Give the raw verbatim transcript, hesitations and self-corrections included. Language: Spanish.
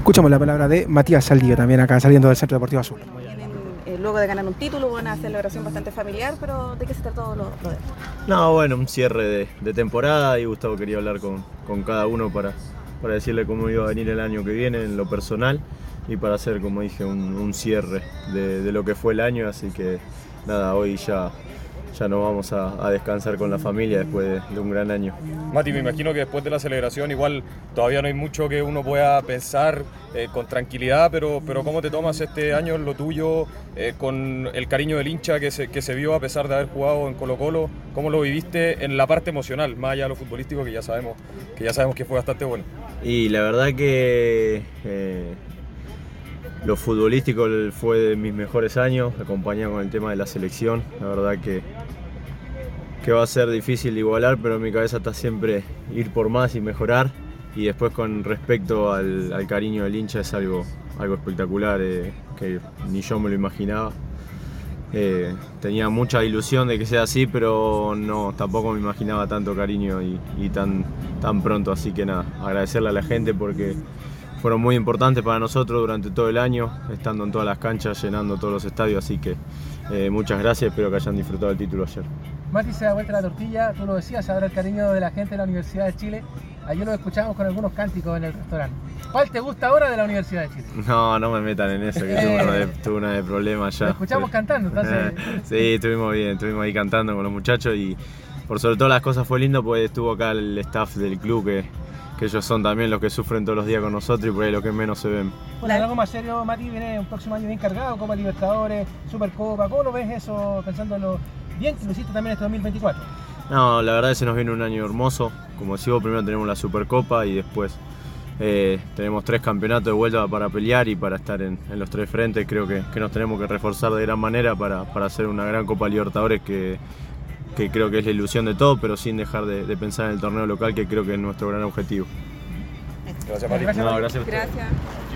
Escuchamos la palabra de Matías Saldivia, también acá saliendo del Centro Deportivo Azul. Tienen, eh, luego de ganar un título, una celebración bastante familiar, pero ¿de qué se trató lo, lo de esto? No, bueno, un cierre de, de temporada y Gustavo quería hablar con, con cada uno para, para decirle cómo iba a venir el año que viene en lo personal y para hacer, como dije, un, un cierre de, de lo que fue el año, así que nada, hoy ya, ya nos vamos a, a descansar con la familia después de, de un gran año. Mati, me imagino que después de la celebración igual todavía no hay mucho que uno pueda pensar eh, con tranquilidad, pero, pero ¿cómo te tomas este año, lo tuyo, eh, con el cariño del hincha que se, que se vio a pesar de haber jugado en Colo-Colo? ¿Cómo lo viviste en la parte emocional, más allá de lo futbolístico, que ya sabemos que, ya sabemos que fue bastante bueno? Y la verdad que eh, lo futbolístico fue de mis mejores años, acompañado con el tema de la selección. La verdad que, que va a ser difícil de igualar, pero en mi cabeza está siempre ir por más y mejorar. Y después con respecto al, al cariño del hincha es algo, algo espectacular, eh, que ni yo me lo imaginaba. Eh, tenía mucha ilusión de que sea así, pero no, tampoco me imaginaba tanto cariño y, y tan, tan pronto. Así que nada, agradecerle a la gente porque fueron muy importantes para nosotros durante todo el año, estando en todas las canchas, llenando todos los estadios, así que eh, muchas gracias, espero que hayan disfrutado el título ayer. Mati, se da vuelta la tortilla, tú lo decías, ahora el cariño de la gente de la Universidad de Chile. Ayer lo escuchamos con algunos cánticos en el restaurante. ¿Cuál te gusta ahora de la Universidad de Chile? No, no me metan en eso, que tuve uno de, tuve uno de problemas ya. Lo escuchamos cantando, entonces. Sí, estuvimos bien, estuvimos ahí cantando con los muchachos y por sobre todo las cosas fue lindo porque estuvo acá el staff del club que, que ellos son también los que sufren todos los días con nosotros y por ahí lo que menos se ven. Bueno, algo más serio, Mati, viene un próximo año bien cargado, Copa Libertadores, Supercopa. ¿Cómo lo ves eso, pensando en lo bien que lo hiciste también este dos mil veinticuatro? No, la verdad es que se nos viene un año hermoso. Como decimos, primero tenemos la Supercopa y después eh, tenemos tres campeonatos de vuelta para pelear y para estar en, en los tres frentes. Creo que, que nos tenemos que reforzar de gran manera para, para hacer una gran Copa Libertadores que, que creo que es la ilusión de todo, pero sin dejar de, de pensar en el torneo local, que creo que es nuestro gran objetivo. Gracias, Mati. No, gracias a ustedes. Gracias.